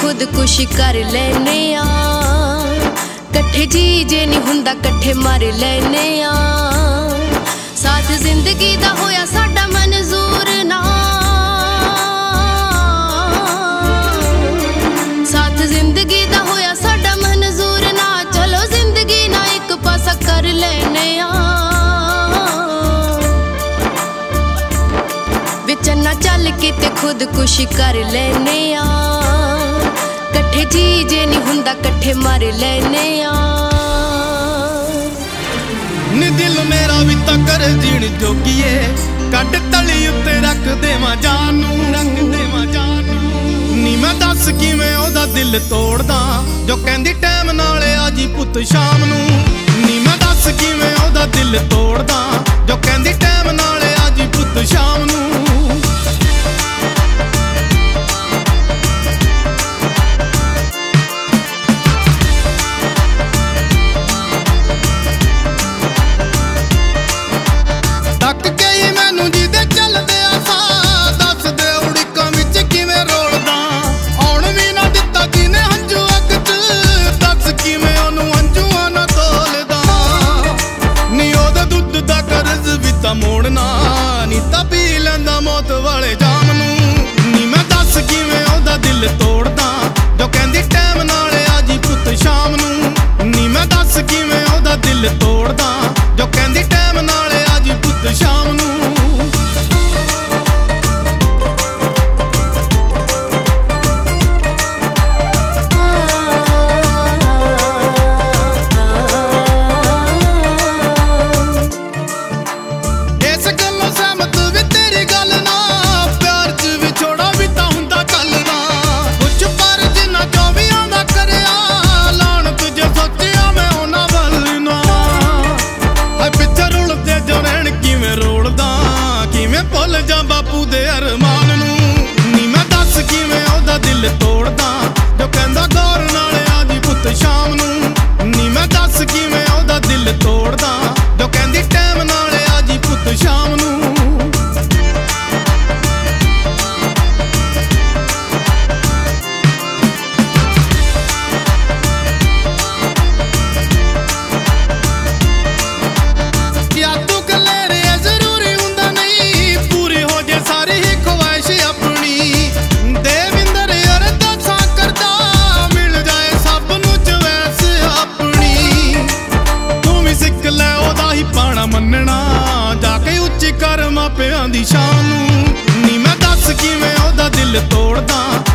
खुदकुशी कर लेने आ। कट्ठे जी जे नहीं हुंदा कट्ठे मर लेने आ। साथ जिंदगी दा होया साडा मंजूर ना, साथ जिंदगी दा होया साडा मंजूर ना। चलो जिंदगी ना एक पासा कर लेने आ। विच ना चल के ते खुदकुशी कर लेने आ। कट्ठे जी जे नहीं हुंदा कट्ठे मर लेने आ। नी दिल मेरा भी तां करे जीण जोगीए, कट तली उत्ते रख देवां जानू, रख देवां जानू। नी मैं दस किवें ओदा दिल तोड़दा, जो कहंदी टैम नाले आजी पुत शाम नू। नी मैं दस किवें ओदा दिल तोड़दा, जो कहंदी टैम नाले आजी पुत शाम नू। मोड़ना नी तां पी लैंदा मौत वाले जाम नू। नी मैं दस किवें ओदा दिल तोड़दा, जो कहंदी टैम नाले आजी पुत शाम नू। नी मैं दस किवें ओदा दिल तोड़दा, जो कहंदी टैम नाले आजी पुत शाम नू। भुल जा बापू दे अरमान नू। नी मैं दस किवें ओदा दिल तोड़दा, जो कहंदा गौर नाले आजी पुत शाम नू। नी मैं दस किवें ओदा दिल तोड़दा, जो कहंदी टैम नाले आजी पुत शाम नू। मन्नना जाके उच्ची कर मापियां दी शान नू। नी मैं दस किवें ओदा दिल तोड़दा,